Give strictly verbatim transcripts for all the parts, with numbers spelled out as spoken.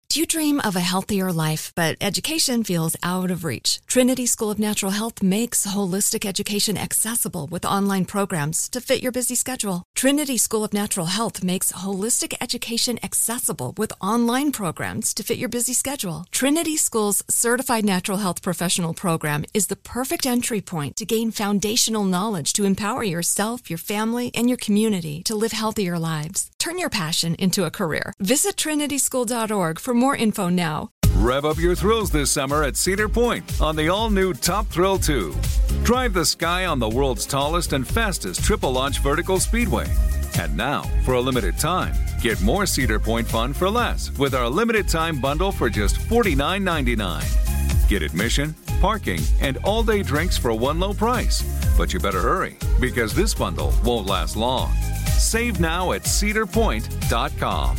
Do you dream of a healthier life, but education feels out of reach? Trinity School of Natural Health makes holistic education accessible with online programs to fit your busy schedule. Trinity School of Natural Health makes holistic education accessible with online programs to fit your busy schedule. Trinity School's Certified Natural Health Professional Program is the perfect entry point to gain foundational knowledge to empower yourself, your family, and your community to live healthier lives. Turn your passion into a career. Visit trinity school dot org for more info now. Rev up your thrills this summer at Cedar Point on the all-new Top Thrill two. Drive the sky on the world's tallest and fastest triple-launch vertical speedway. And now, for a limited time, get more Cedar Point fun for less with our limited-time bundle for just forty-nine ninety-nine. Get admission, parking, and all-day drinks for one low price. But you better hurry, because this bundle won't last long. Save now at cedar point dot com.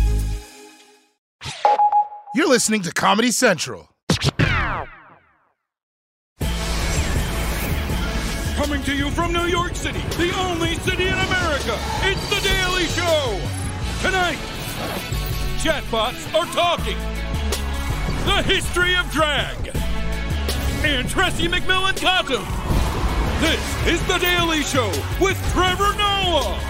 You're listening to Comedy Central. Coming to you from New York City, the only city in America, it's The Daily Show. Tonight, chatbots are talking. The history of drag. And Tressie McMillan Cottom. This is The Daily Show with Trevor Noah.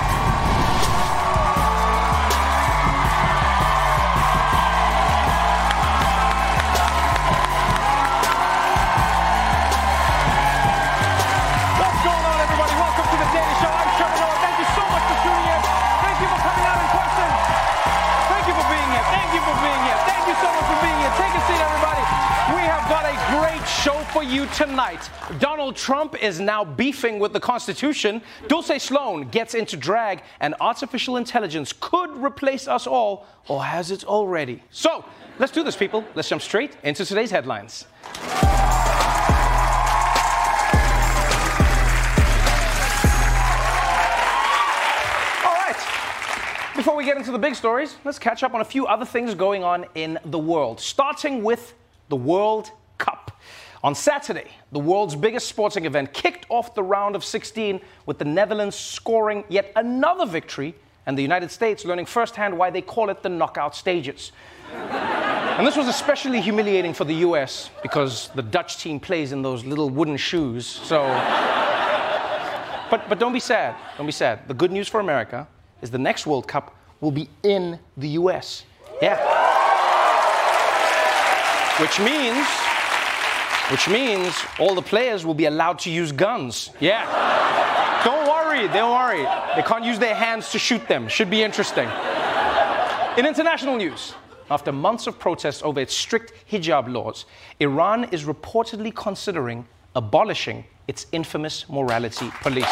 Show for you tonight. Donald Trump is now beefing with the Constitution. Dulce Sloan gets into drag, and artificial intelligence could replace us all, or has it already? So, let's do this, people. Let's jump straight into today's headlines. All right. Before we get into the big stories, let's catch up on a few other things going on in the world, starting with the World Cup. On Saturday, the world's biggest sporting event kicked off the round of sixteen with the Netherlands scoring yet another victory and the United States learning firsthand why they call it the knockout stages. And this was especially humiliating for the U S because the Dutch team plays in those little wooden shoes. So, but, but don't be sad. Don't be sad. The good news for America is the next World Cup will be in the U S. Yeah. Which means... Which means all the players will be allowed to use guns. Yeah. Don't worry, don't worry. They can't use their hands to shoot them. Should be interesting. In international news, after months of protests over its strict hijab laws, Iran is reportedly considering abolishing its infamous morality police.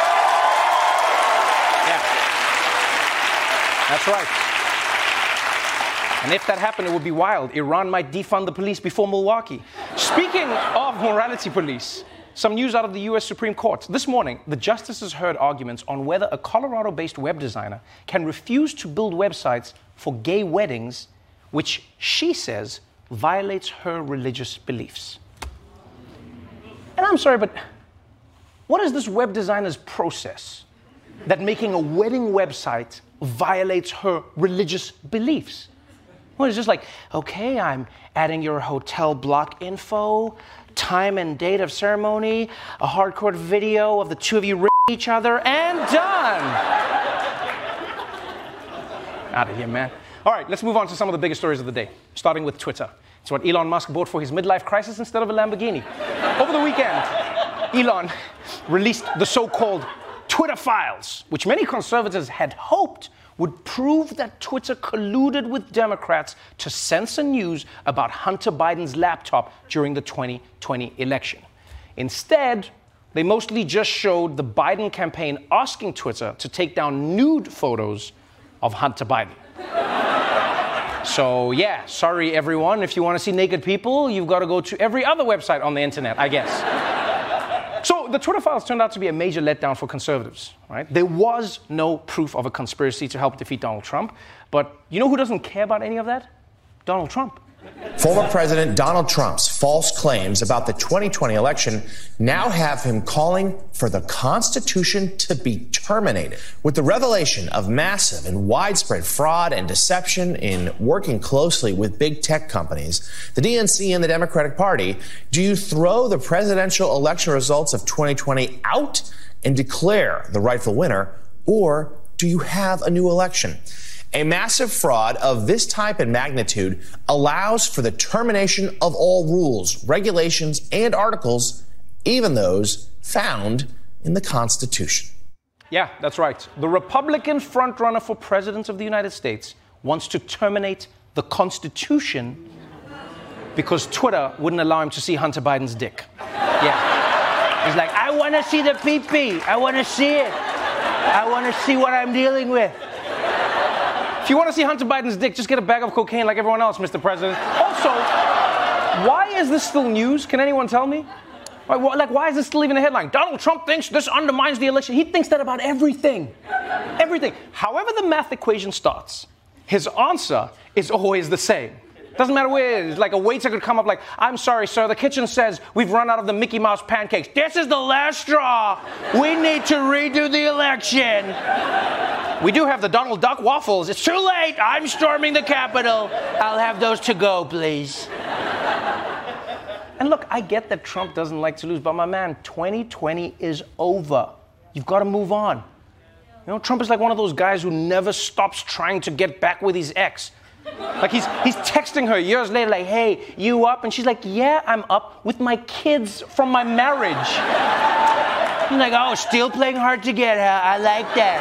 Yeah. That's right. And if that happened, it would be wild. Iran might defund the police before Milwaukee. Speaking of morality police, some news out of the U S Supreme Court. This morning, the justices heard arguments on whether a Colorado-based web designer can refuse to build websites for gay weddings, which she says violates her religious beliefs. And I'm sorry, but what is this web designer's process that making a wedding website violates her religious beliefs? Well, it's just like, okay, I'm adding your hotel block info, time and date of ceremony, a hardcore video of the two of you r***ing each other, and done. Out of here, man. All right, let's move on to some of the biggest stories of the day, starting with Twitter. It's what Elon Musk bought for his midlife crisis instead of a Lamborghini. Over the weekend, Elon released the so-called Twitter files, which many conservatives had hoped would prove that Twitter colluded with Democrats to censor news about Hunter Biden's laptop during the twenty twenty election. Instead, they mostly just showed the Biden campaign asking Twitter to take down nude photos of Hunter Biden. So yeah, sorry everyone, if you want to see naked people, you've got to go to every other website on the internet, I guess. So the Twitter files turned out to be a major letdown for conservatives, right? There was no proof of a conspiracy to help defeat Donald Trump, but you know who doesn't care about any of that? Donald Trump. Former President Donald Trump's false claims about the twenty twenty election now have him calling for the Constitution to be terminated. With the revelation of massive and widespread fraud and deception in working closely with big tech companies, the D N C and the Democratic Party, do you throw the presidential election results of twenty twenty out and declare the rightful winner, or do you have a new election? A massive fraud of this type and magnitude allows for the termination of all rules, regulations, and articles, even those found in the Constitution. Yeah, that's right. The Republican frontrunner for president of the United States wants to terminate the Constitution because Twitter wouldn't allow him to see Hunter Biden's dick. Yeah. He's like, I want to see the pee-pee. I want to see it. I want to see what I'm dealing with. If you want to see Hunter Biden's dick, just get a bag of cocaine like everyone else, Mister President. Also, why is this still news? Can anyone tell me? Like, why is this still even a headline? Donald Trump thinks this undermines the election. He thinks that about everything. Everything. However the math equation starts, his answer is always the same. Doesn't matter where it is. Like a waiter could come up like, I'm sorry, sir, the kitchen says we've run out of the Mickey Mouse pancakes. This is the last straw. We need to redo the election. We do have the Donald Duck waffles. It's too late. I'm storming the Capitol. I'll have those to go, please. And look, I get that Trump doesn't like to lose, but my man, twenty twenty is over. You've got to move on. You know, Trump is like one of those guys who never stops trying to get back with his ex. Like he's he's texting her years later, like, hey, you up? And she's like, yeah, I'm up with my kids from my marriage. He's like, oh, still playing hard to get, huh? I like that.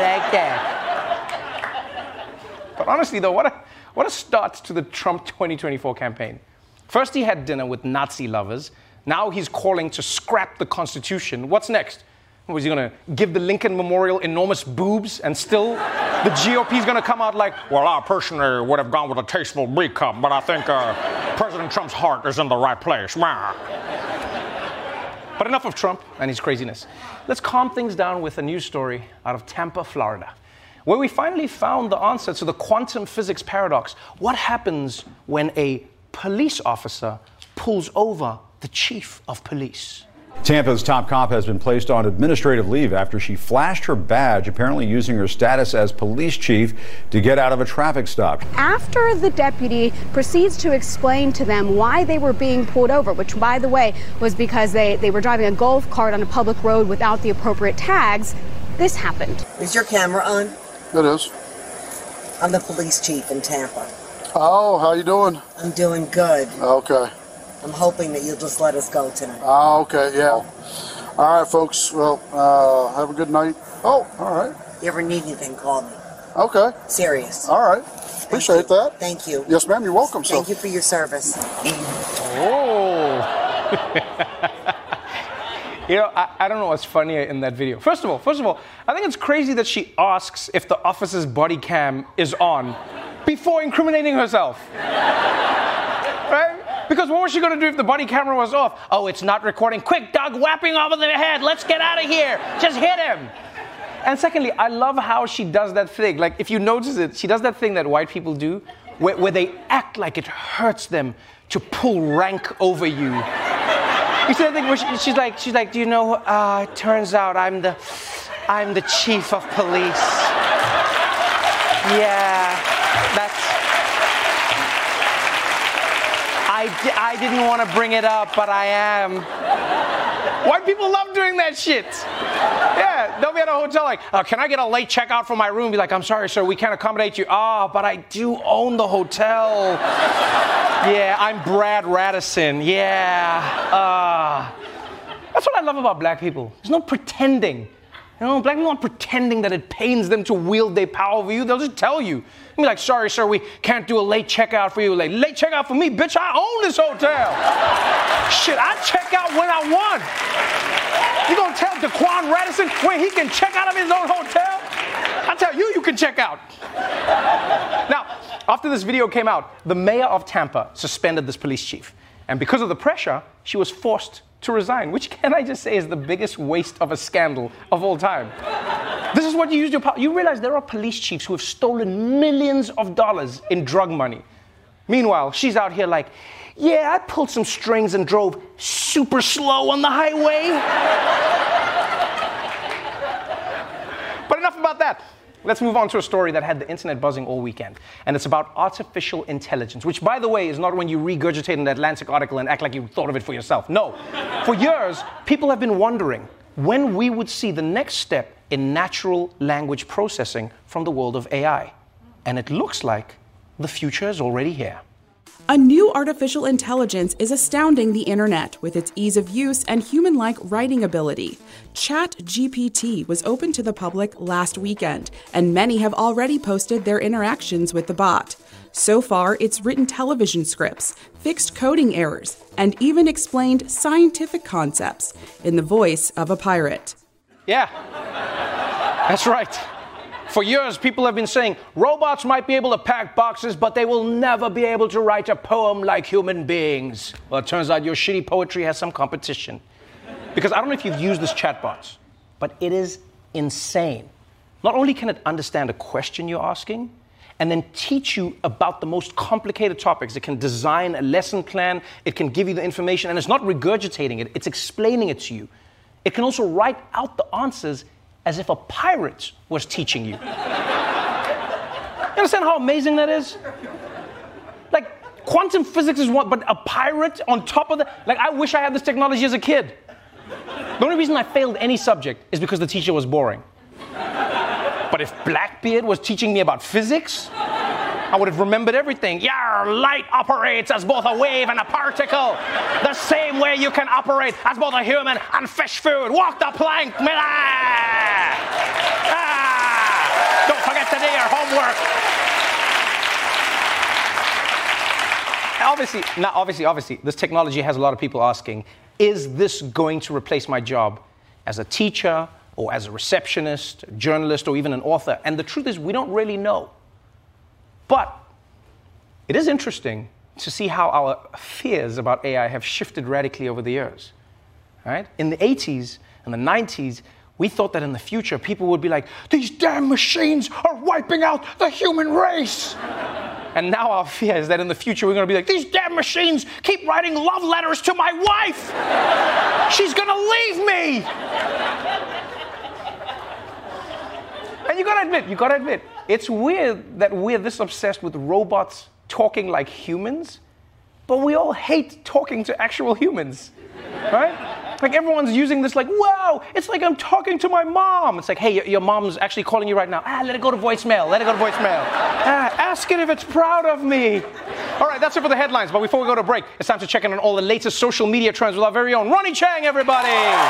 I like that. But honestly, though, what a, what a start to the Trump twenty twenty-four campaign. First, he had dinner with Nazi lovers. Now he's calling to scrap the Constitution. What's next? Was he going to give the Lincoln Memorial enormous boobs and still the G O P's going to come out like, well, I personally would have gone with a tasteful B cup, but I think uh, President Trump's heart is in the right place. But enough of Trump and his craziness. Let's calm things down with a news story out of Tampa, Florida, where we finally found the answer to the quantum physics paradox. What happens when a police officer pulls over the chief of police? Tampa's top cop has been placed on administrative leave after she flashed her badge, apparently using her status as police chief to get out of a traffic stop. After the deputy proceeds to explain to them why they were being pulled over, which, by the way, was because they, they were driving a golf cart on a public road without the appropriate tags, this happened. Is your camera on? It is. I'm the police chief in Tampa. Oh, how you doing? I'm doing good. Okay. I'm hoping that you'll just let us go tonight. Oh, okay, yeah. All right, folks. Well, uh, have a good night. Oh, all right. If you ever need anything, call me. Okay. Serious. All right. Appreciate that. Thank you. Yes, ma'am. You're welcome. Thank so. you for your service. Oh. You know, I, I don't know what's funnier in that video. First of all, first of all, I think it's crazy that she asks if the officer's body cam is on before incriminating herself. Right? Because what was she going to do if the body camera was off? Oh, it's not recording. Quick, dog, whapping over the head. Let's get out of here. Just hit him. And secondly, I love how she does that thing. Like, if you notice it, she does that thing that white people do where, where they act like it hurts them to pull rank over you. You see that thing where she, she's like, she's like, do you know, uh, it turns out I'm the, I'm the chief of police. Yeah, that's... I, di- I didn't want to bring it up, but I am. White people love doing that shit. Yeah, they'll be at a hotel like, oh, can I get a late checkout for my room? Be like, I'm sorry, sir, we can't accommodate you. Oh, but I do own the hotel. Yeah, I'm Brad Radisson. Yeah. Uh, that's what I love about black people. There's no pretending. You know, black people aren't pretending that it pains them to wield their power over you. They'll just tell you. They'll be like, sorry, sir, we can't do a late checkout for you. Like, late checkout for me? Bitch, I own this hotel. Shit, I check out when I want. You gonna tell Daquan Radisson when he can check out of his own hotel? I tell you, you can check out. Now, after this video came out, the mayor of Tampa suspended this police chief. And because of the pressure, she was forced to resign, which can I just say is the biggest waste of a scandal of all time. This is what you use your power. You realize there are police chiefs who have stolen millions of dollars in drug money. Meanwhile, she's out here like, yeah, I pulled some strings and drove super slow on the highway. But enough about that. Let's move on to a story that had the internet buzzing all weekend. And it's about artificial intelligence, which, by the way, is not when you regurgitate an Atlantic article and act like you thought of it for yourself. No. For years, people have been wondering when we would see the next step in natural language processing from the world of A I. And it looks like the future is already here. A new artificial intelligence is astounding the internet with its ease of use and human-like writing ability. ChatGPT was open to the public last weekend, and many have already posted their interactions with the bot. So far, it's written television scripts, fixed coding errors, and even explained scientific concepts in the voice of a pirate. Yeah, that's right. For years, people have been saying robots might be able to pack boxes, but they will never be able to write a poem like human beings. Well, it turns out your shitty poetry has some competition. Because I don't know if you've used this chatbot, but it is insane. Not only can it understand a question you're asking, and then teach you about the most complicated topics. It can design a lesson plan, it can give you the information, and it's not regurgitating it, it's explaining it to you. It can also write out the answers as if a pirate was teaching you. You understand how amazing that is? Like, quantum physics is one, but a pirate on top of that? Like, I wish I had this technology as a kid. The only reason I failed any subject is because the teacher was boring. But if Blackbeard was teaching me about physics, I would have remembered everything. Yeah, light operates as both a wave and a particle. The same way you can operate as both a human and fish food. Walk the plank. Ah! Ah! Don't forget to do your homework. Obviously, now obviously, obviously, this technology has a lot of people asking, is this going to replace my job as a teacher or as a receptionist, a journalist, or even an author? And the truth is, we don't really know. But it is interesting to see how our fears about A I have shifted radically over the years. Right? In the eighties and the nineties, we thought that in the future, people would be like, these damn machines are wiping out the human race. And now our fear is that in the future, we're going to be like, these damn machines keep writing love letters to my wife. She's going to leave me. And you got to admit, you got to admit, it's weird that we're this obsessed with robots talking like humans, but we all hate talking to actual humans, right? Like everyone's using this like, wow, it's like I'm talking to my mom. It's like, hey, your, your mom's actually calling you right now. Ah, let it go to voicemail, let it go to voicemail. Ah, ask it if it's proud of me. All right, that's it for the headlines, but before we go to break, it's time to check in on all the latest social media trends with our very own Ronnie Chang, everybody.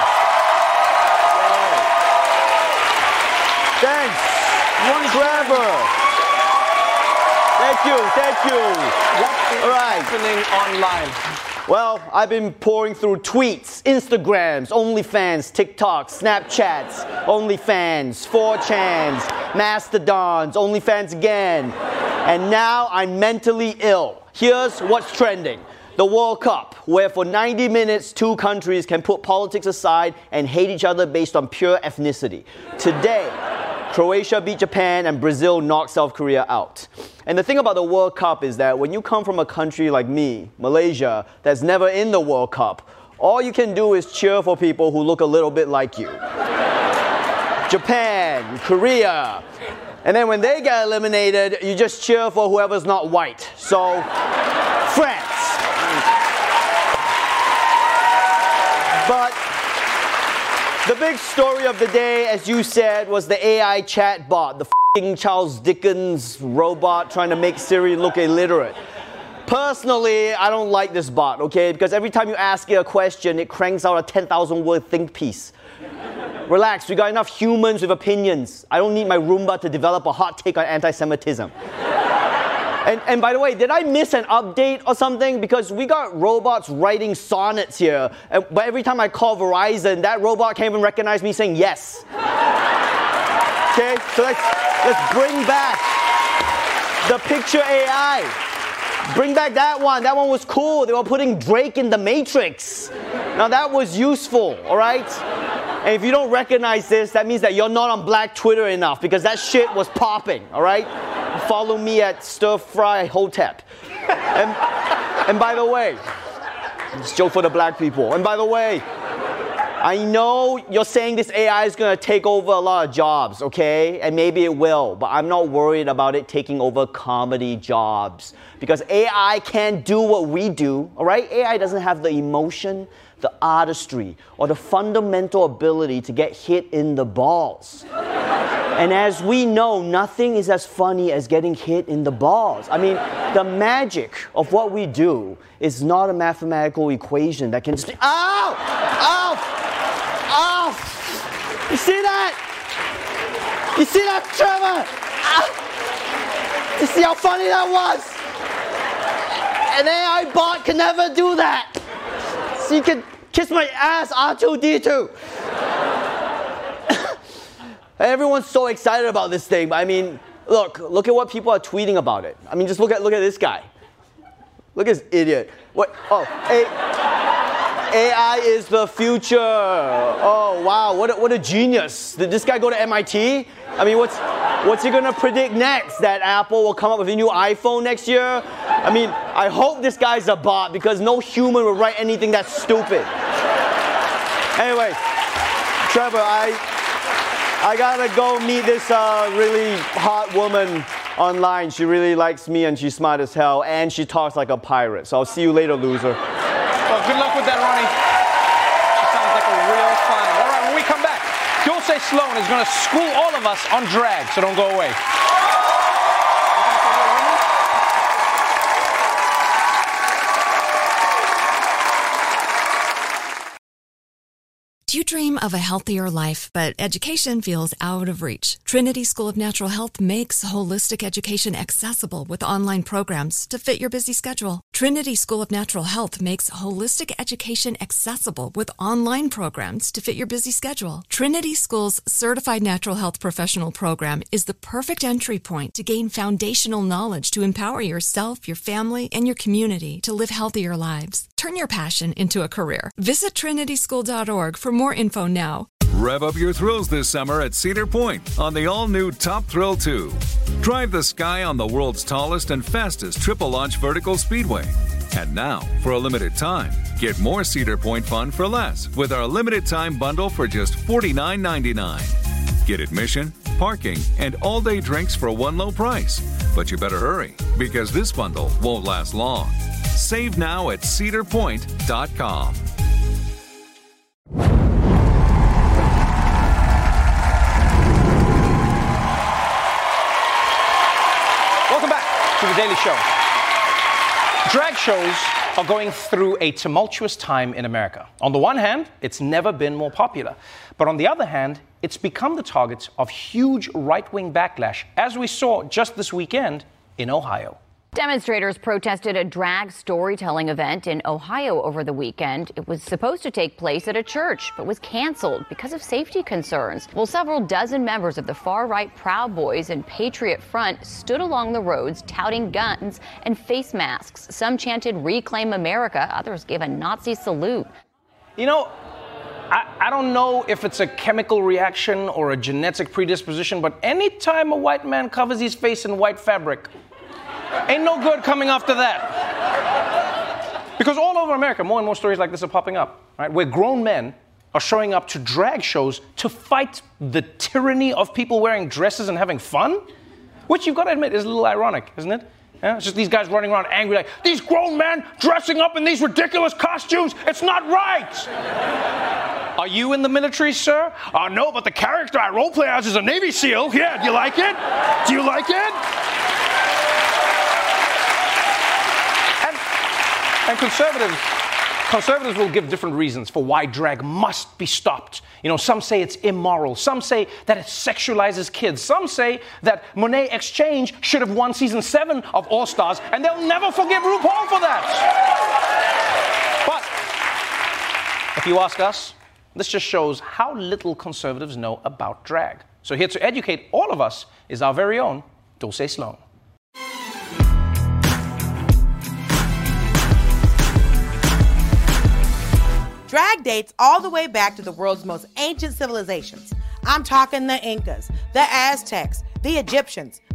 Thanks, Ronnie Trevor. Thank you, thank you. What's All right. happening online? Well, I've been pouring through tweets, Instagrams, OnlyFans, TikToks, Snapchats, OnlyFans, four chans, Mastodons, OnlyFans again. And now I'm mentally ill. Here's what's trending. The World Cup, where for ninety minutes, two countries can put politics aside and hate each other based on pure ethnicity. Today, Croatia beat Japan and Brazil knocked South Korea out. And the thing about the World Cup is that when you come from a country like me, Malaysia, that's never in the World Cup, all you can do is cheer for people who look a little bit like you. Japan, Korea. And then when they get eliminated, you just cheer for whoever's not white. So, France. But the big story of the day, as you said, was the A I chatbot, the f***ing Charles Dickens robot trying to make Siri look illiterate. Personally, I don't like this bot, okay? Because every time you ask it a question, it cranks out a ten thousand word think piece. Relax, we got enough humans with opinions. I don't need my Roomba to develop a hot take on anti-Semitism. And, and by the way, did I miss an update or something? Because we got robots writing sonnets here. And, but every time I call Verizon, that robot can't even recognize me saying yes. Okay, so let's, let's bring back the picture A I. Bring back that one. That one was cool. They were putting Drake in the Matrix. Now that was useful, all right? And if you don't recognize this, that means that you're not on Black Twitter enough because that shit was popping, all right? follow me at Stir Fry Hotep. And, and by the way, it's a joke for the black people. And by the way, I know you're saying this A I is going to take over a lot of jobs, okay? And maybe it will, but I'm not worried about it taking over comedy jobs. Because A I can't do what we do, all right? A I doesn't have the emotion, the artistry, or the fundamental ability to get hit in the balls. And as we know, nothing is as funny as getting hit in the balls. I mean, the magic of what we do is not a mathematical equation that can just be, ow! Ow! Ow! You see that? You see that, Trevor? Ow! You see how funny that was? An A I bot can never do that. So you can kiss my ass, R two D two. Everyone's so excited about this thing, but I mean, look, look at what people are tweeting about it. I mean, just look at look at this guy. Look at this idiot. What? Oh, A, A I is the future. Oh wow, what a, what a genius! Did this guy go to M I T? I mean, what's what's he gonna predict next? That Apple will come up with a new iPhone next year? I mean, I hope this guy's a bot because no human will write anything that's stupid. Anyway, Trevor, I. I gotta go meet this uh, really hot woman online. She really likes me and she's smart as hell and she talks like a pirate. So I'll see you later, loser. Well, good luck with that, Ronnie. She sounds like a real fun. All right, when we come back, Dulce Sloan is gonna school all of us on drag, so don't go away. Do you dream of a healthier life, but education feels out of reach? Trinity School of Natural Health makes holistic education accessible with online programs to fit your busy schedule. Trinity School of Natural Health makes holistic education accessible with online programs to fit your busy schedule. Trinity School's Certified Natural Health Professional Program is the perfect entry point to gain foundational knowledge to empower yourself, your family, and your community to live healthier lives. Turn your passion into a career. Visit trinity school dot org for more info now. Rev up your thrills this summer at Cedar Point on the all-new Top Thrill two. Drive the sky on the world's tallest and fastest triple-launch vertical speedway. And now, for a limited time, get more Cedar Point fun for less with our limited-time bundle for just forty-nine ninety-nine. Get admission, parking, and all-day drinks for one low price. But you better hurry, because this bundle won't last long. Save now at cedar point dot com. Welcome back to The Daily Show. Drag shows are going through a tumultuous time in America. On the one hand, it's never been more popular. But on the other hand, it's become the target of huge right-wing backlash, as we saw just this weekend in Ohio. Demonstrators protested a drag storytelling event in Ohio over the weekend. It was supposed to take place at a church, but was canceled because of safety concerns. Well, several dozen members of the far-right Proud Boys and Patriot Front stood along the roads touting guns and face masks. Some chanted "Reclaim America," others gave a Nazi salute. You know, I, I don't know if it's a chemical reaction or a genetic predisposition, but anytime a white man covers his face in white fabric, ain't no good coming after that. Because all over America, more and more stories like this are popping up, right? Where grown men are showing up to drag shows to fight the tyranny of people wearing dresses and having fun, which you've got to admit is a little ironic, isn't it? Yeah? It's just these guys running around angry like, these grown men dressing up in these ridiculous costumes, it's not right. Are you in the military, sir? Uh, no, but the character I roleplay as is a Navy SEAL. Yeah, do you like it? Do you like it? And conservatives, conservatives will give different reasons for why drag must be stopped. You know, some say it's immoral. Some say that it sexualizes kids. Some say that Monet X Change should have won season seven of All Stars, and they'll never forgive RuPaul for that. But if you ask us, this just shows how little conservatives know about drag. So here to educate all of us is our very own Dulce Sloan. Drag dates all the way back to the world's most ancient civilizations. I'm talking the Incas, the Aztecs, the Egyptians,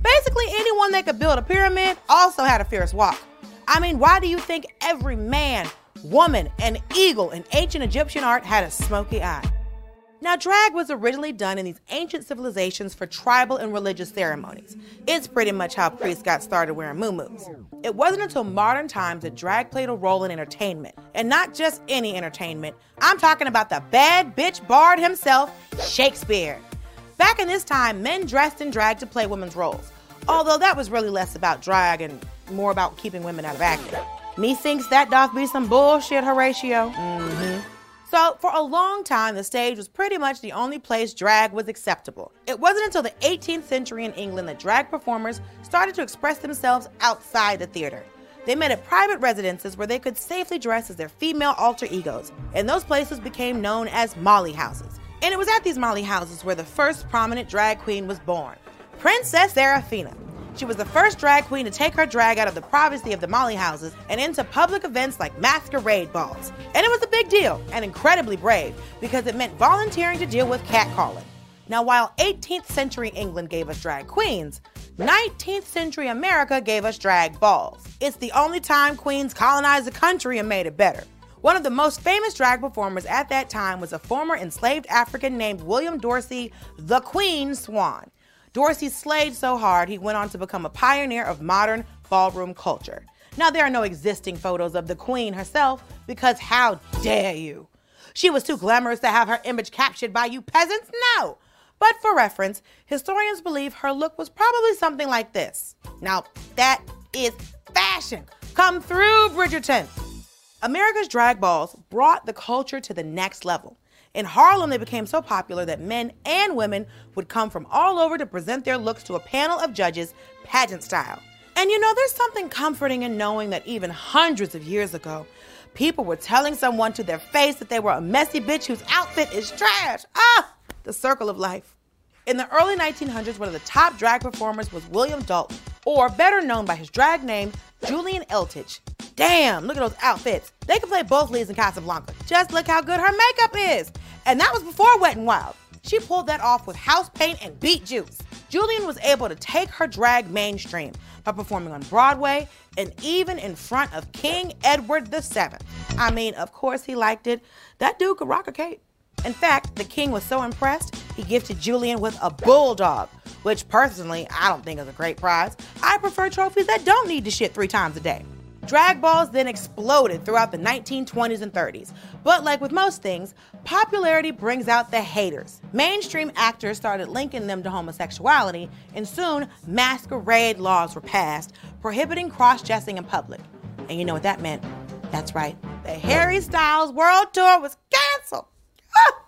Basically, anyone that could build a pyramid also had a fierce walk. I mean, why do you think every man, woman, and eagle in ancient Egyptian art had a smoky eye? Now, drag was originally done in these ancient civilizations for tribal and religious ceremonies. It's pretty much how priests got started wearing muumuus. It wasn't until modern times that drag played a role in entertainment. And not just any entertainment. I'm talking about the bad bitch bard himself, Shakespeare. Back in this time, men dressed in drag to play women's roles. Although that was really less about drag and more about keeping women out of acting. Methinks that doth be some bullshit, Horatio. Mm-hmm. So, for a long time, the stage was pretty much the only place drag was acceptable. It wasn't until the eighteenth century in England that drag performers started to express themselves outside the theater. They met at private residences where they could safely dress as their female alter egos, and those places became known as Molly houses. And it was at these Molly houses where the first prominent drag queen was born, Princess Seraphina. She was the first drag queen to take her drag out of the privacy of the Molly houses and into public events like masquerade balls. And it was a big deal and incredibly brave because it meant volunteering to deal with catcalling. Now, while eighteenth century England gave us drag queens, nineteenth century America gave us drag balls. It's the only time queens colonized the country and made it better. One of the most famous drag performers at that time was a former enslaved African named William Dorsey, the Queen Swan. Dorsey slayed so hard, he went on to become a pioneer of modern ballroom culture. Now, there are no existing photos of the queen herself, because how dare you? She was too glamorous to have her image captured by you peasants? No! But for reference, historians believe her look was probably something like this. Now, that is fashion. Come through, Bridgerton! America's drag balls brought the culture to the next level. In Harlem, they became so popular that men and women would come from all over to present their looks to a panel of judges, pageant style. And you know, there's something comforting in knowing that even hundreds of years ago, people were telling someone to their face that they were a messy bitch whose outfit is trash. Ah, the circle of life. In the early nineteen hundreds, one of the top drag performers was William Dalton, or better known by his drag name, Julian Eltidge. Damn, look at those outfits. They could play both leads in Casablanca. Just look how good her makeup is. And that was before Wet n Wild. She pulled that off with house paint and beet juice. Julian was able to take her drag mainstream by performing on Broadway and even in front of King Edward the Seventh. I mean, of course he liked it. That dude could rock a cape. In fact, the king was so impressed, he gifted Julian with a bulldog, which personally, I don't think is a great prize. I prefer trophies that don't need to shit three times a day. Drag balls then exploded throughout the nineteen twenties and thirties. But like with most things, popularity brings out the haters. Mainstream actors started linking them to homosexuality, and soon masquerade laws were passed prohibiting cross-dressing in public. And you know what that meant? That's right, the Harry Styles World Tour was canceled. Ah!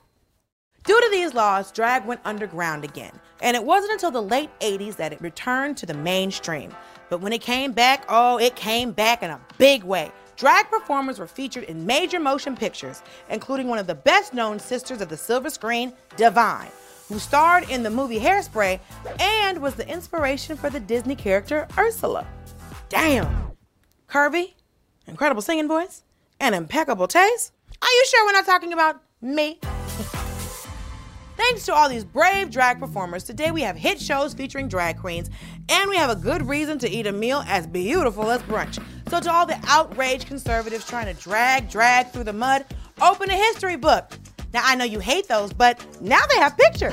Due to these laws, drag went underground again, and it wasn't until the late eighties that it returned to the mainstream. But when it came back, oh, it came back in a big way. Drag performers were featured in major motion pictures, including one of the best-known sisters of the silver screen, Divine, who starred in the movie Hairspray and was the inspiration for the Disney character Ursula. Damn! Curvy, incredible singing voice, and impeccable taste? Are you sure we're not talking about me? Thanks to all these brave drag performers, today we have hit shows featuring drag queens, and we have a good reason to eat a meal as beautiful as brunch. So to all the outraged conservatives trying to drag, drag through the mud, open a history book. Now, I know you hate those, but now they have pictures.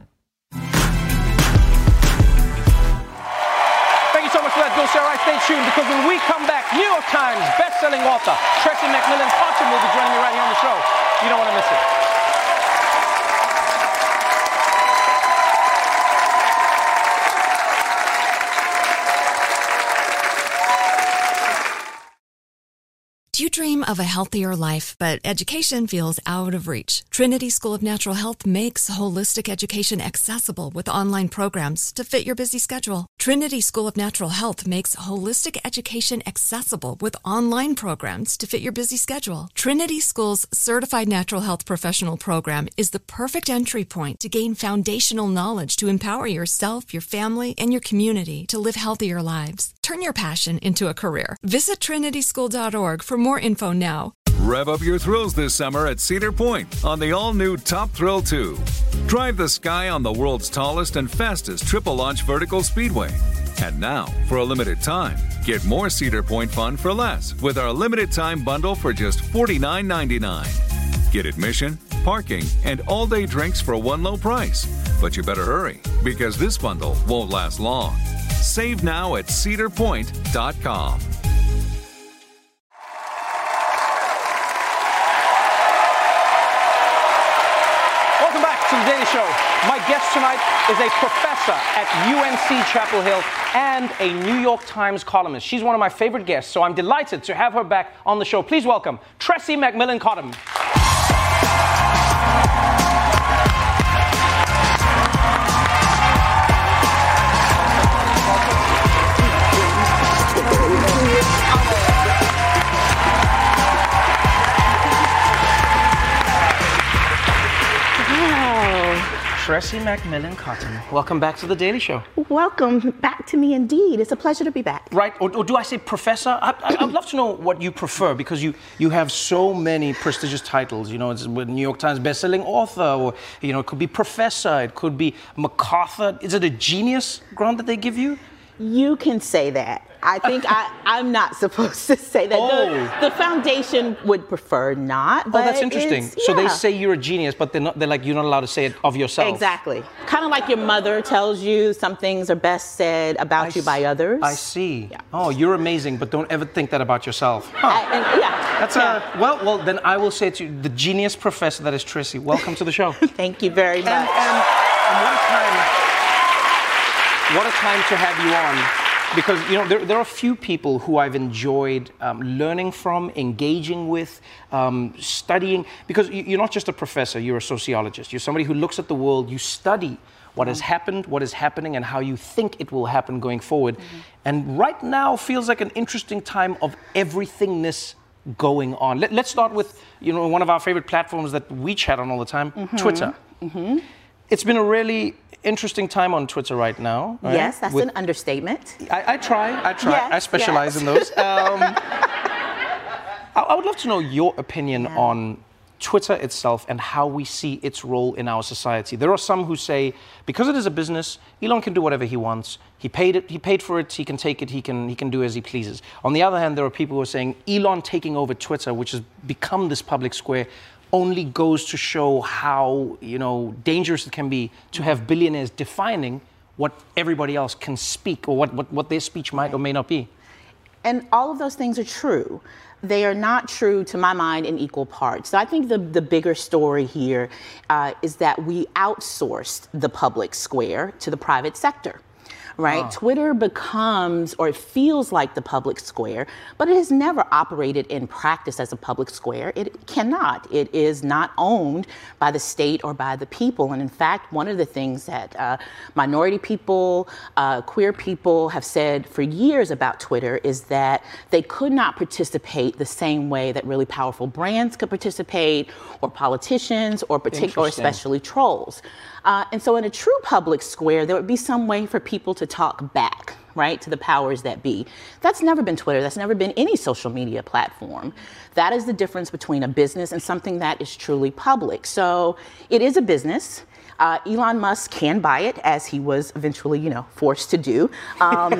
Thank you so much for that, Bill Sarah. Stay tuned, because when we come back, New York Times best-selling author Tressie McMillan Totten will be joining me right here on the show. You don't want to miss it. Do you dream of a healthier life, but education feels out of reach? Trinity School of Natural Health makes holistic education accessible with online programs to fit your busy schedule. Trinity School of Natural Health makes holistic education accessible with online programs to fit your busy schedule. Trinity School's Certified Natural Health Professional Program is the perfect entry point to gain foundational knowledge to empower yourself, your family, and your community to live healthier lives. Turn your passion into a career. Visit trinity school dot org for more info now. Rev up your thrills this summer at Cedar Point on the all-new Top Thrill two. Drive the sky on the world's tallest and fastest triple launch vertical speedway. And now, for a limited time, get more Cedar Point fun for less with our limited time bundle for just forty-nine ninety-nine. Get admission, parking, and all-day drinks for one low price. But you better hurry, because this bundle won't last long. Save now at cedar point dot com. Welcome back to The Daily Show. My guest tonight is a professor at U N C Chapel Hill and a New York Times columnist. She's one of my favorite guests, so I'm delighted to have her back on the show. Please welcome Tressie McMillan Cottom. Tressie McMillan Cottom, welcome back to The Daily Show. Welcome back to me indeed. It's a pleasure to be back. Right, or, or do I say professor? I, I, I'd love to know what you prefer, because you, you have so many prestigious titles. You know, it's with New York Times bestselling author, or, you know, it could be professor, it could be MacArthur. Is it a genius grant that they give you? You can say that. I think I, I'm not supposed to say that. Oh. The, the foundation would prefer not. But oh, that's interesting. Yeah. So they say you're a genius, but they're not. They're like, you're not allowed to say it of yourself. Exactly. Kind of like your mother tells you some things are best said about I you by others. I see. Yeah. Oh, you're amazing, but don't ever think that about yourself. Huh. I, and, yeah. That's yeah. a well. Well, then I will say to you, the genius professor that is Tressie. Welcome to the show. Thank you very much. And, and, and what a time! What a time to have you on. Because, you know, there, there are a few people who I've enjoyed um, learning from, engaging with, um, studying. Because you're not just a professor, you're a sociologist. You're somebody who looks at the world, you study what has happened, what is happening, and how you think it will happen going forward. Mm-hmm. And right now feels like an interesting time of everythingness going on. Let, let's start with, you know, one of our favorite platforms that we chat on all the time, mm-hmm. Twitter. Mm-hmm. It's been a really interesting time on Twitter right now. Right? Yes, that's With, an understatement. I, I try, I try. Yes, I specialize yes. in those. Um, I, I would love to know your opinion yeah. on Twitter itself and how we see its role in our society. There are some who say, because it is a business, Elon can do whatever he wants. He paid it, he paid for it, he can take it, he can, he can do as he pleases. On the other hand, there are people who are saying Elon taking over Twitter, which has become this public square, only goes to show how, you know, dangerous it can be to have billionaires defining what everybody else can speak, or what, what, what their speech might or may not be. And all of those things are true. They are not true, to my mind, in equal parts. So I think the, the bigger story here uh, is that we outsourced the public square to the private sector. Right? Oh. Twitter becomes, or it feels like, the public square, but it has never operated in practice as a public square. It cannot. It is not owned by the state or by the people. And in fact, one of the things that uh, minority people, uh, queer people have said for years about Twitter is that they could not participate the same way that really powerful brands could participate, or politicians, or particular, or especially trolls. Uh, and so in a true public square, there would be some way for people to talk back, right, to the powers that be. That's never been Twitter. That's never been any social media platform. That is the difference between a business and something that is truly public. So it is a business. Uh, Elon Musk can buy it, as he was eventually, you know, forced to do. Um,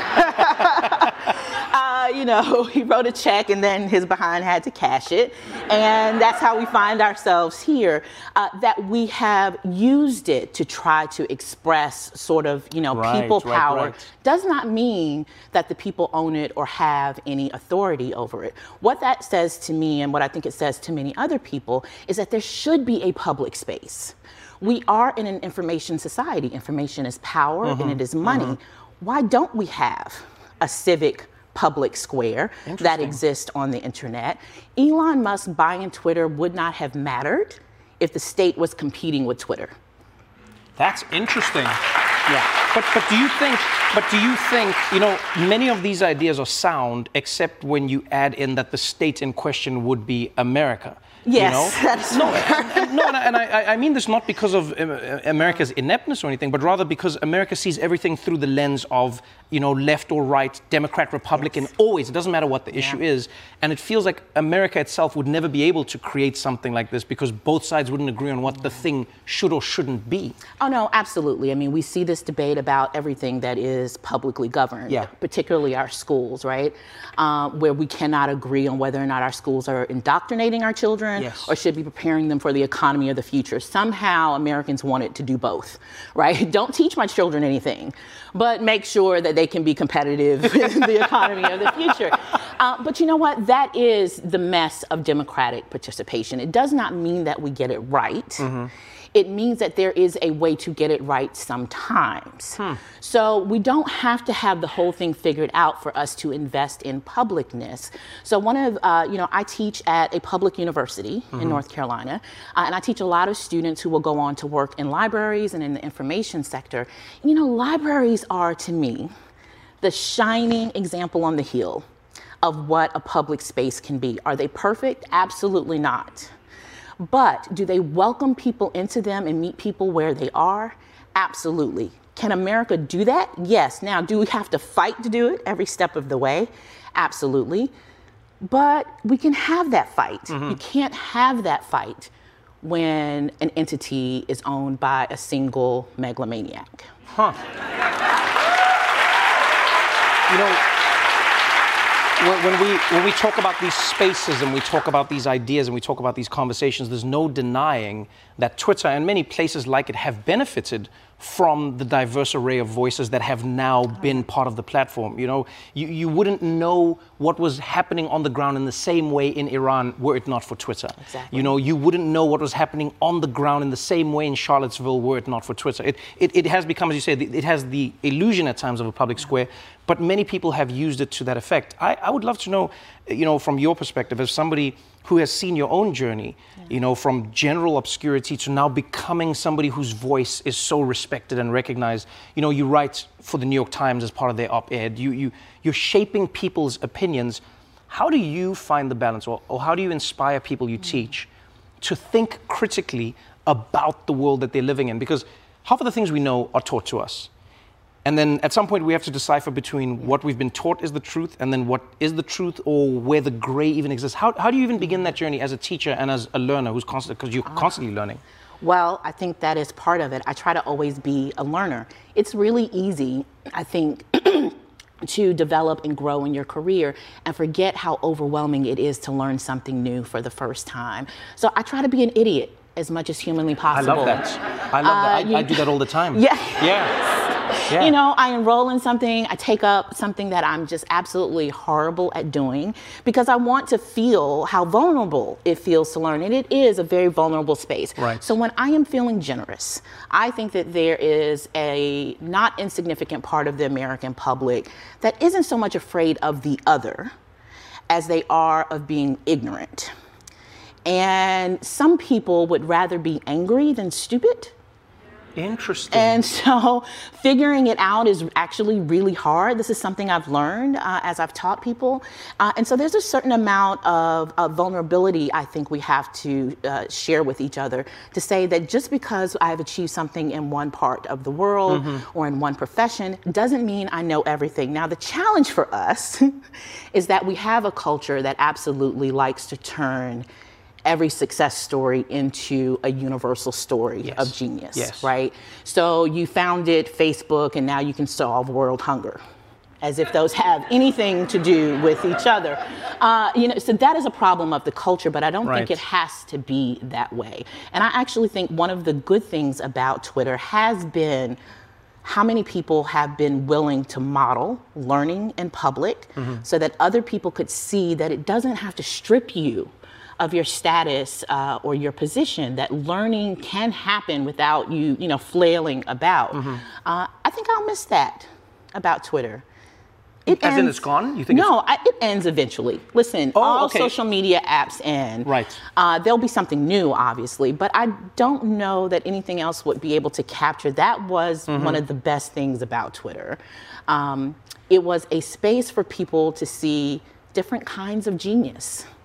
uh, you know, he wrote a check and then his behind had to cash it. And that's how we find ourselves here, uh, that we have used it to try to express sort of, you know, right, people right, power. Right. Does not mean that the people own it or have any authority over it. What that says to me, and what I think it says to many other people, is that there should be a public space. We are in an information society. Information is power, mm-hmm. and it is money. Mm-hmm. Why don't we have a civic public square that exists on the internet? Elon Musk buying Twitter would not have mattered if the state was competing with Twitter. That's interesting. Yeah. But but do you think but do you think, you know, many of these ideas are sound, except when you add in that the state in question would be America. Yes, you know? that is no, fair. and, no, and, I, and I, I mean this not because of um, America's ineptness or anything, but rather because America sees everything through the lens of, you know, left or right, Democrat, Republican, yes. always. It doesn't matter what the issue yeah. is. And it feels like America itself would never be able to create something like this because both sides wouldn't agree on what the thing should or shouldn't be. Oh, no, absolutely. I mean, we see this debate about everything that is publicly governed, yeah. particularly our schools, right? Uh, where we cannot agree on whether or not our schools are indoctrinating our children yes. or should be preparing them for the economy of the future. Somehow Americans wanted to do both, right? Don't teach my children anything, but make sure that they can be competitive in the economy of the future. Uh, but you know what? That is the mess of democratic participation. It does not mean that we get it right. Mm-hmm. It means that there is a way to get it right sometimes. Hmm. So we don't have to have the whole thing figured out for us to invest in publicness. So one of, uh, you know, I teach at a public university mm-hmm. in North Carolina, uh, and I teach a lot of students who will go on to work in libraries and in the information sector. You know, libraries are, to me, the shining example on the hill of what a public space can be. Are they perfect? Absolutely not. But do they welcome people into them and meet people where they are? Absolutely. Can America do that? Yes. Now, do we have to fight to do it every step of the way? Absolutely. But we can have that fight. Mm-hmm. You can't have that fight when an entity is owned by a single megalomaniac. Huh. You know, When we, when we talk about these spaces and we talk about these ideas and we talk about these conversations, there's no denying that Twitter and many places like it have benefited from the diverse array of voices that have now been part of the platform. You know, you, you wouldn't know what was happening on the ground in the same way in Iran were it not for Twitter. Exactly. You know, you wouldn't know what was happening on the ground in the same way in Charlottesville were it not for Twitter. It, it, it has become, as you say, it has the illusion at times of a public square, but many people have used it to that effect. I, I would love to know, you know, from your perspective, as somebody who has seen your own journey, yeah. you know, from general obscurity to now becoming somebody whose voice is so respected and recognized. You know, you write for the New York Times as part of their op-ed. You, you, you're shaping people's opinions. How do you find the balance, or, or how do you inspire people you mm-hmm. teach to think critically about the world that they're living in? Because half of the things we know are taught to us. And then at some point we have to decipher between what we've been taught is the truth and then what is the truth, or where the gray even exists. How, how do you even begin that journey as a teacher and as a learner who's constant, because you're constantly learning? Well, I think that is part of it. I try to always be a learner. It's really easy, I think, to develop and grow in your career and forget how overwhelming it is to learn something new for the first time. So I try to be an idiot as much as humanly possible. I love that. I love uh, that. I, I do that all the time. Yeah. Yeah. Yeah. You know, I enroll in something, I take up something that I'm just absolutely horrible at doing because I want to feel how vulnerable it feels to learn. And it is a very vulnerable space. Right. So when I am feeling generous, I think that there is a not insignificant part of the American public that isn't so much afraid of the other as they are of being ignorant. And some people would rather be angry than stupid. Interesting. And so figuring it out is actually really hard. This is something I've learned uh, as I've taught people. Uh, and so there's a certain amount of, of vulnerability I think we have to uh, share with each other to say that just because I've achieved something in one part of the world mm-hmm. or in one profession doesn't mean I know everything. Now, the challenge for us is that we have a culture that absolutely likes to turn every success story into a universal story yes. of genius, yes. right? So you founded Facebook and now you can solve world hunger, as if those have anything to do with each other. Uh, you know, so that is a problem of the culture, but I don't right. think it has to be that way. And I actually think one of the good things about Twitter has been how many people have been willing to model learning in public mm-hmm. so that other people could see that it doesn't have to strip you of your status uh, or your position, that learning can happen without you, you know, flailing about. Mm-hmm. Uh, I think I'll miss that about Twitter. It As ends, in it's gone? You think no, it's... I, it ends eventually. Listen, oh, all okay. social media apps end. Right. Uh, there'll be something new, obviously, but I don't know that anything else would be able to capture. That was mm-hmm. one of the best things about Twitter. Um, it was a space for people to see different kinds of genius.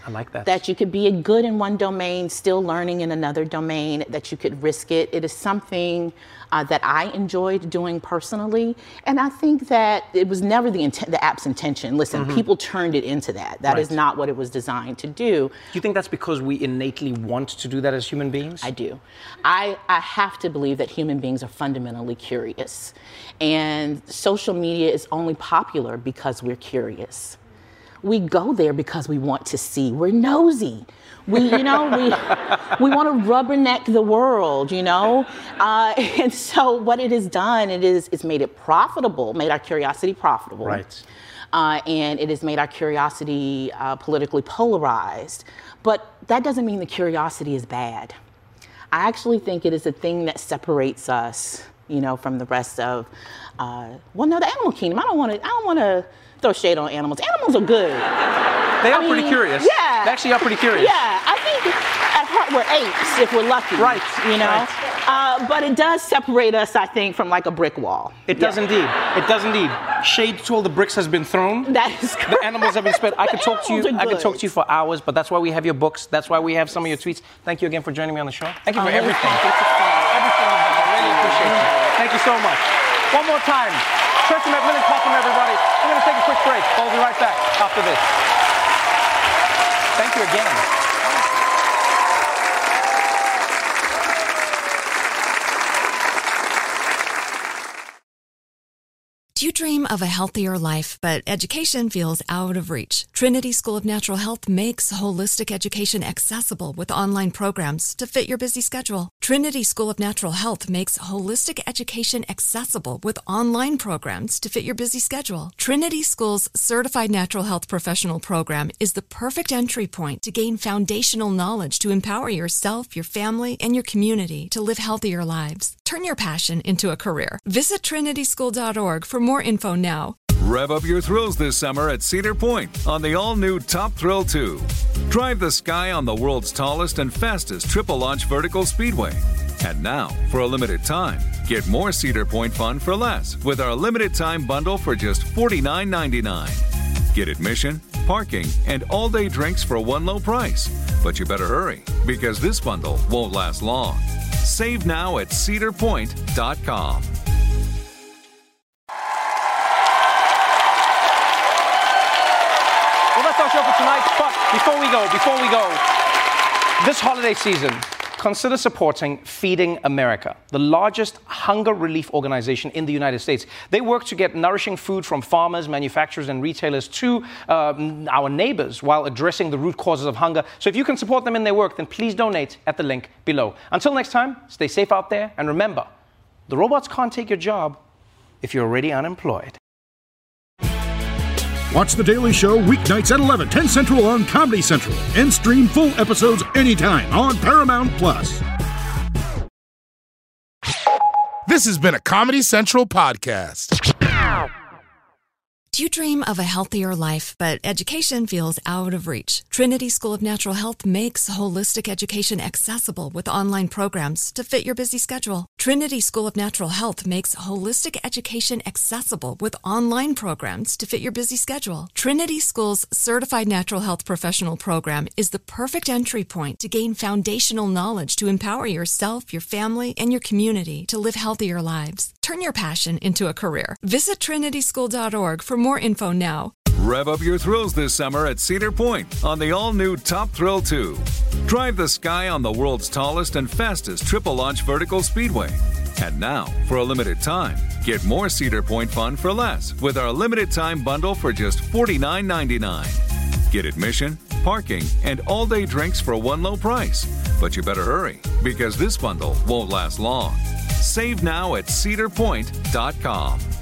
I like that. That you could be a good in one domain, still learning in another domain, that you could risk it. It is something uh, that I enjoyed doing personally. And I think that it was never the, inten- the app's intention. Listen, Mm-hmm. people turned it into that. That Right. is not what it was designed to do. Do you think that's because we innately want to do that as human beings? I do. I, I have to believe that human beings are fundamentally curious. And social media is only popular because we're curious. We go there because we want to see. We're nosy. We, you know, we we want to rubberneck the world, you know? Uh, and so what it has done, it is it's made it profitable, made our curiosity profitable. Right. Uh, and it has made our curiosity uh, politically polarized. But that doesn't mean the curiosity is bad. I actually think it is a thing that separates us, you know, from the rest of, uh, well, no, the animal kingdom. I don't want to, I don't want to throw shade on animals. Animals are good. They are I pretty mean, curious. Yeah. They actually are pretty curious. Yeah, I think at heart we're apes if we're lucky. Right. You know? Right. Uh, but it does separate us, I think, from like a brick wall. It does Yeah. indeed. It does indeed. Shade to all the bricks has been thrown. That is correct. The animals have been spent. I could talk to you. Animals are I could good. talk to you for hours, but that's why we have your books. That's why we have some of your tweets. Thank you again for joining me on the show. Thank you for I'm really everything. happy to see you. Everything you've done. I really appreciate you. Thank you so much. One more time. Tracy McMillan talking to everybody. We're going to take a quick break. I'll be right back after this. Thank you again. Do you dream of a healthier life, but education feels out of reach? Trinity School of Natural Health makes holistic education accessible with online programs to fit your busy schedule. Trinity School of Natural Health makes holistic education accessible with online programs to fit your busy schedule. Trinity School's Certified Natural Health Professional Program is the perfect entry point to gain foundational knowledge to empower yourself, your family, and your community to live healthier lives. Turn your passion into a career. Visit trinity school dot org for more info now. Rev up your thrills this summer at Cedar Point on the all-new Top Thrill two. Drive the sky on the world's tallest and fastest triple-launch vertical speedway. And now, for a limited time, get more Cedar Point fun for less with our limited-time bundle for just forty-nine ninety-nine. Get admission, parking, and all-day drinks for one low price. But you better hurry, because this bundle won't last long. Save now at cedar point dot com. Well, that's our show for tonight. But before we go, before we go, this holiday season, consider supporting Feeding America, the largest hunger relief organization in the United States. They work to get nourishing food from farmers, manufacturers, and retailers to um, our neighbors while addressing the root causes of hunger. So if you can support them in their work, then please donate at the link below. Until next time, stay safe out there, and remember, the robots can't take your job if you're already unemployed. Watch The Daily Show weeknights at eleven, ten Central on Comedy Central. And stream full episodes anytime on Paramount Plus. This has been a Comedy Central podcast. Do you dream of a healthier life, but education feels out of reach? Trinity School of Natural Health makes holistic education accessible with online programs to fit your busy schedule. Trinity School of Natural Health makes holistic education accessible with online programs to fit your busy schedule. Trinity School's Certified Natural Health Professional Program is the perfect entry point to gain foundational knowledge to empower yourself, your family, and your community to live healthier lives. Turn your passion into a career. Visit trinity school dot org for more info now. Rev up your thrills this summer at Cedar Point on the all-new Top Thrill two. Drive the sky on the world's tallest and fastest triple-launch vertical speedway. And now, for a limited time, get more Cedar Point fun for less with our limited-time bundle for just forty-nine ninety-nine. Get admission, parking, and all-day drinks for one low price. But you better hurry, because this bundle won't last long. Save now at cedar point dot com.